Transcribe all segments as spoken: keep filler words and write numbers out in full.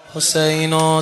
حسین و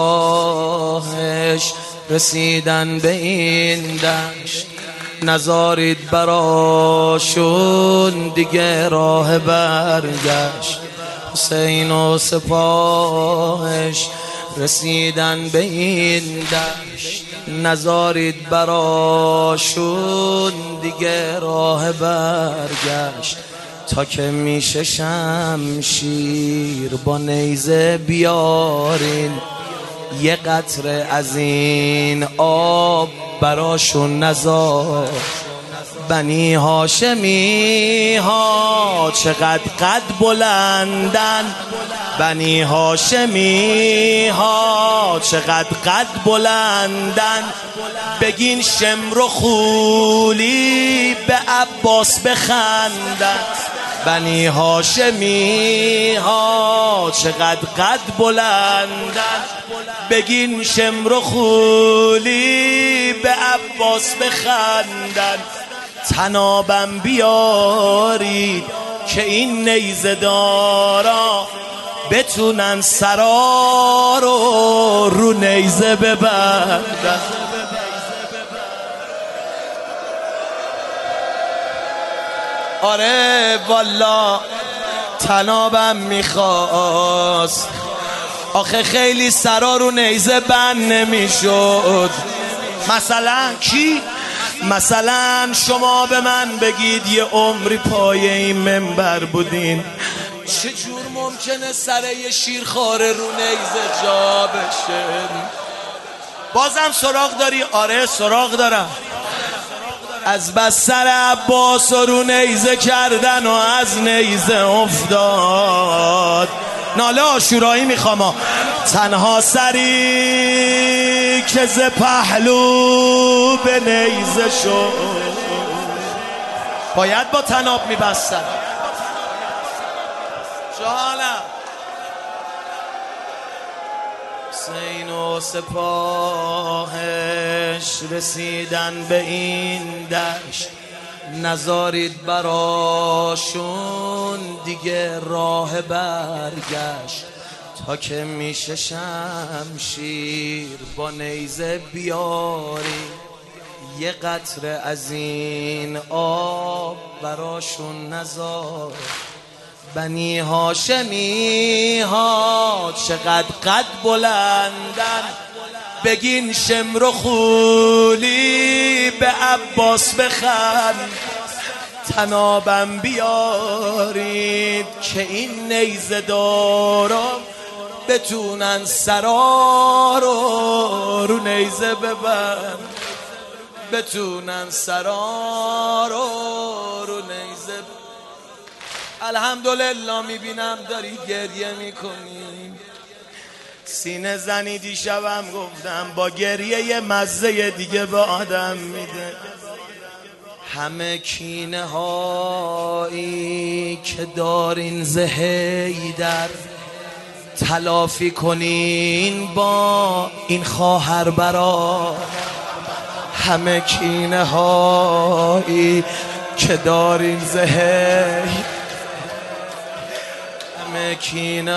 سپاهش رسیدن به این دشت، نذارید براشون دیگه راه برگشت. حسین و سپاهش رسیدن به این دشت، نذارید براشون دیگه راه برگشت. تا که میشه شمشیر با نیزه بیارین، یه قطره از این آب براشون نذار. بنی هاشمی ها چقدر قد بلندن، بنی هاشمی ها چقدر قد بلندن. بگین شمر و خولی به عباس بخندن. بنی هاشمی ها چقدر قد بلندن. بگین شمر و خولی به عباس بخندن. تنابم بیارید که این نیزه دارا بتونن سرا رو رو نیزه ببندن. آره والا تنابم میخواست، آخه خیلی سرا رو نیزه بند نمیشد. مثلا کی؟ مثلا شما به من بگید یه عمری پای این منبر بودین، چجور ممکنه سر یه شیرخواره رو نیزه جا بشه؟ بازم سراغ داری؟ آره سراغ دارم. از بس سر عباس رو نیزه کردن و از نیزه افتاد. ناله آشورایی میخوام، تنها سری که ز پهلو به نیزه شد باید با تناب میبستن. جانم حسین و سپاهش رسیدن به این دشت، نذارید براشون دیگه راه برگشت. تا که میشه شمشیر با نیزه بیاری، یه قطره از این آب براشون نذار. بنی هاشمی ها چقدر قد بلندن. بگین شمر و خولی به عباس بخند. تنابم بیارید که این نیزه دارم بتونن سرا رو رو نیزه ببند. بتونن سرا رو رو نیزه ببند. الحمدلله میبینم داری گریه میکنی. سینه زنی دیشبم گفتم با گریه یه مزه دیگه به آدم میده. همه کینه هایی که دارین ز حیدر، تلافی کنین با این خواهر برا. همه کینه هایی که دارین ز حیدر، همه کینه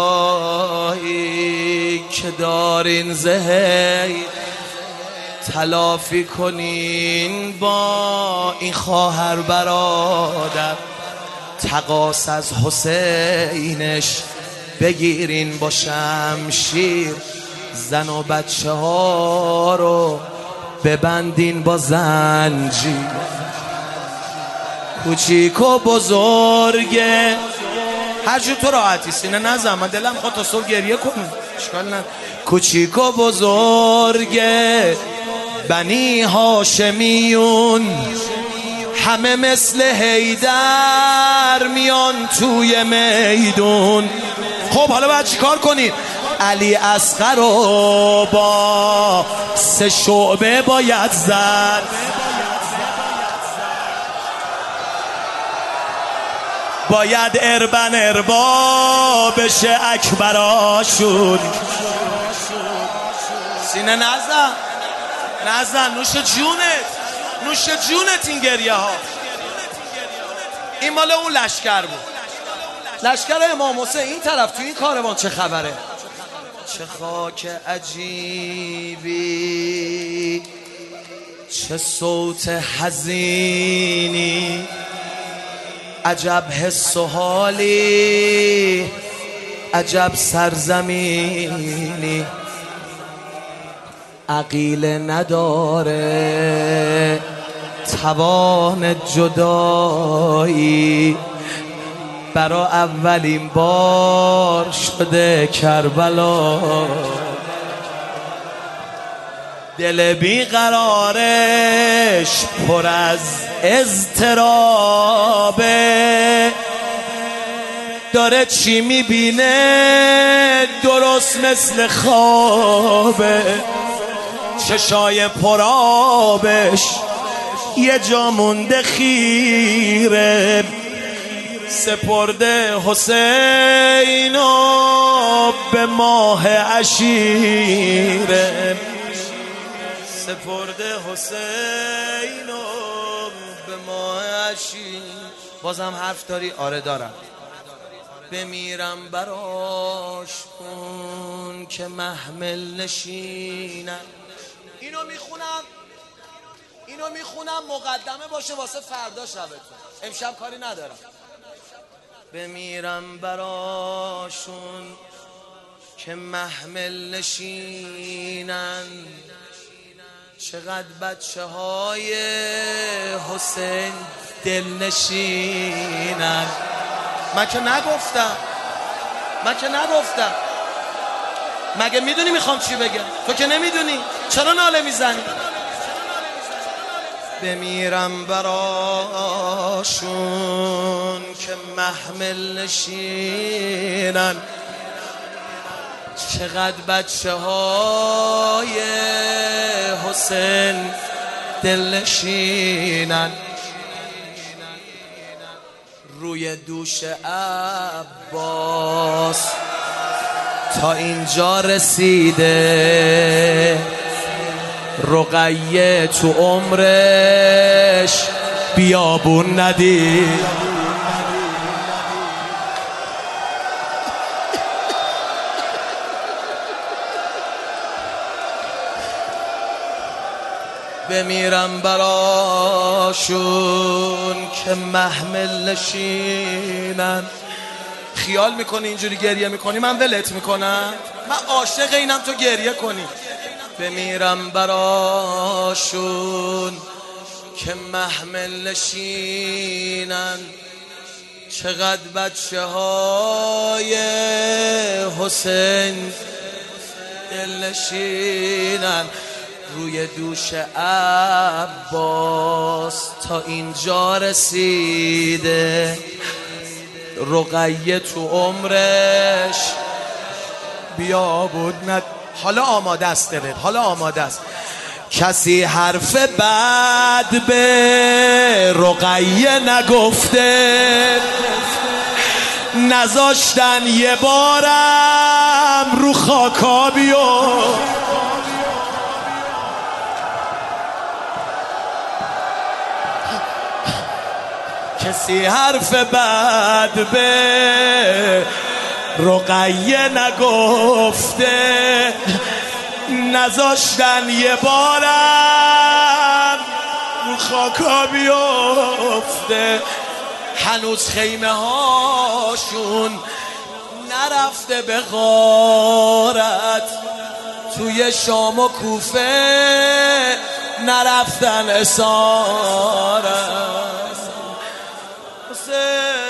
هایی که دارین ز حیدر، تلافی کنین با این خواهر برادر. تقاس از حسینش بگیرین با شمشیر، زن و بچه ها رو ببندین با زنجیر. کوچیک و بزرگه هر جو تو راحتی، سینه نزن، من دلم خواهد تا صبح گریه کنم، اشکال نداره. کوچیک و بزرگه بنی هاشمیون همه مثل حیدر میان توی میدون. خب حالا باید چیکار کنید؟ علی اصغر رو با سه شعبه باید زد. باید اربن اربا بشه اکبراشون. سینه نزن نزن، نوش جونت، نوش جونت این گریه ها. این مال اون لشکر بود، لشکر امام حسین. این طرف تو این کاروان چه خبره؟ چه خاک عجیبی، چه صوت حزینی، عجب حس و حالی، عجب سرزمینی. عقیل نداره توان جدایی، برا اولین بار شده کربلا. دل بیقرارش پر از اضطرابه، داره چی میبینه درست مثل خوابه. چشای پرابش یه جا مونده خیره، سپرده حسینو به ماه عشیره. سپرده حسینو به ماه عشیر. بازم حرف داری؟ آره دارم. بمیرم براش کن که محمل نشینم. اینو میخونم اینو میخونم مقدمه باشه واسه فردا شبتون. امشب کاری ندارم. بمیرم براشون که محمل نشینن، چقدر بچه های حسین دل نشینن. من که نگفتم من که نگفتم مگه میدونی میخوام چی بگم؟ تو که نمیدونی، چرا ناله میزنی؟ بمیرم براشون که محمل نشینن، چقدر بچه های حسین دل نشینن. روی دوش عباس تا اینجا رسیده، رقیه تو عمرش بیابون ندید. بمیرم براشون که محمل نشینن. خیال میکنی اینجوری گریه میکنی من ولت میکنم؟ من عاشق اینم تو گریه کنی. بمیرم براشون که محمل نشینن، چقدر بچه های حسین دل نشینن. روی دوش عباس تا اینجا رسیده، رقیه تو عمرش بیابود ند. حالا آماده است دلت، حالا آماده است. کسی حرف بد به رقیه نگفته، نذاشتن یه بارم رو خاکا بیو. کسی حرف بد به رقیه نگفته، نذاشتن یه بارم رو خاکا بیفته. هنوز خیمه هاشون نرفته به غارت، توی شام و کوفه نرفتن اسارت.